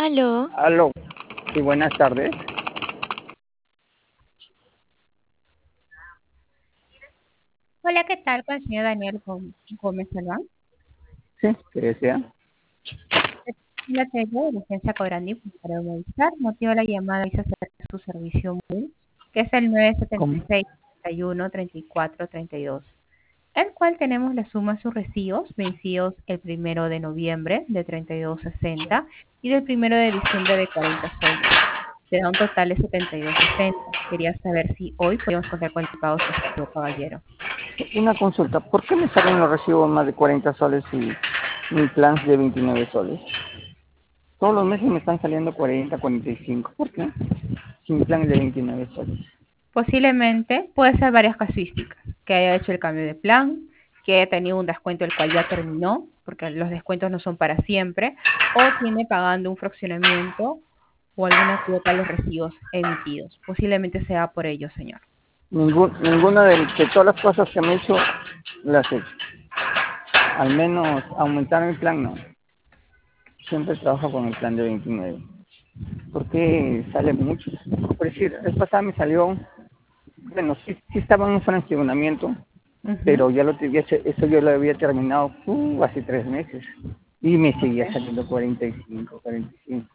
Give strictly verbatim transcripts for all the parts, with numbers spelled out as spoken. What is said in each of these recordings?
Aló, Aló, sí, buenas tardes. Hola, ¿qué tal? Con el señor Daniel Gó- Gómez Salván. Sí, ¿qué desea? La serie de licencia Cobrandi para Movistar. Motivo de la llamada es hacer su servicio móvil, que es el nueve siete ¿Cómo? seis, treinta y uno, treinta y cuatro, treinta y dos, el cual tenemos la suma de sus recibos vencidos el primero de noviembre de treinta y dos sesenta y del primero de diciembre de cuarenta soles. Se da un total de setenta y dos sesenta. Quería saber si hoy podemos contar con el pago efectivo, caballero. Una consulta, ¿por qué me salen los recibos más de cuarenta soles y mi plan es de veintinueve soles? Todos los meses me están saliendo cuarenta, cuarenta y cinco. ¿Por qué? Si mi plan es de veintinueve soles. Posiblemente puede ser varias casuísticas, que haya hecho el cambio de plan, que haya tenido un descuento el cual ya terminó, porque los descuentos no son para siempre, o tiene pagando un fraccionamiento o alguna cuota a los recibos emitidos. Posiblemente sea por ello, señor. Ningún, ninguna de, de todas las cosas que me he hecho las he hecho. Al menos aumentar mi plan no. Siempre trabajo con el plan de veintinueve. ¿Por qué sale mucho? Por decir, el pasado me salió, bueno, sí, sí estaba en un fraccionamiento, Ujú. pero ya lo tenía, eso yo lo había terminado uh, hace tres meses y me seguía Ok. saliendo cuarenta y cinco, cuarenta y cinco.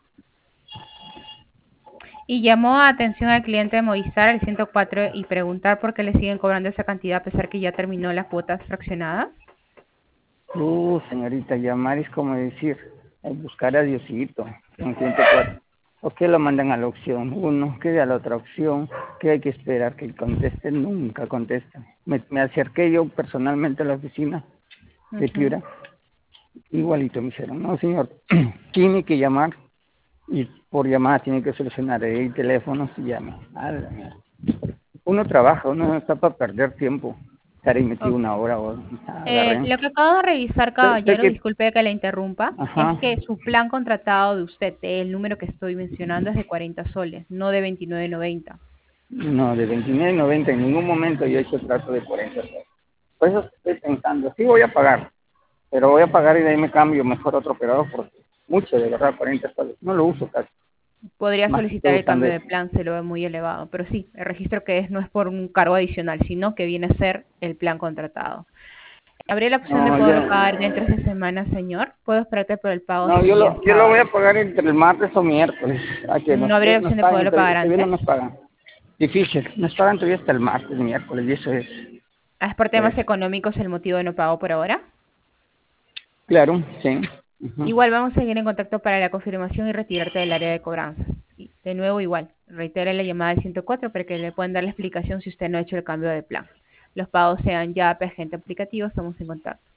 Y llamó a atención al cliente de Movistar al ciento cuatro y preguntar por qué le siguen cobrando esa cantidad a pesar que ya terminó las cuotas fraccionadas. Uh, señorita, llamar es como decir, eh, buscar a Diosito en ciento cuatro. ¿O qué lo mandan a la opción uno? ¿Qué a la otra opción? ¿Qué hay que esperar que conteste? Nunca contestan. Me, me acerqué yo personalmente a la oficina de Ujú. Piura, igualito me dijeron, no señor, tiene que llamar y por llamada tiene que solucionar el teléfono y llame. A la mierda. Uno trabaja, uno no está para perder tiempo, estar ahí metido Ok. una hora o Eh, agarren. lo que acabo de revisar, Sé, sé caballero, que, disculpe que le interrumpa, es ajá, que su plan contratado de usted, el número que estoy mencionando, es de cuarenta soles, no de veintinueve noventa. no, de veintinueve noventa en ningún momento yo he hecho trato de cuarenta soles. Por eso estoy pensando, sí voy a pagar, pero voy a pagar y de ahí me cambio mejor a otro operador porque mucho, de verdad, cuarenta soles. No lo uso casi, Podría más que solicitar estoy el usando cambio eso. de plan, se lo ve muy elevado, pero sí, el registro que es no es por un cargo adicional, sino que viene a ser el plan contratado. ¿Habría la opción de No, poderlo yo, pagar dentro de esta semana, señor? ¿Puedo esperarte por el pago no, hasta yo el día lo, yo lo voy a sábado? pagar entre el martes o miércoles, a que ¿No nos, habría la nos opción de paguen, poderlo todavía, pagar todavía no antes? nos pagan. Difícil, nos pagan todavía hasta el martes, miércoles, y eso es, Ah, ¿es por por temas eso. económicos el motivo de no pago por ahora? Claro, sí. Ujú. Igual vamos a seguir en contacto para la confirmación y retirarte del área de cobranzas. Y de nuevo, igual, reitere la llamada al ciento cuatro para que le puedan dar la explicación si usted no ha hecho el cambio de plan. Los pagos sean ya P agente aplicativo, estamos en contacto.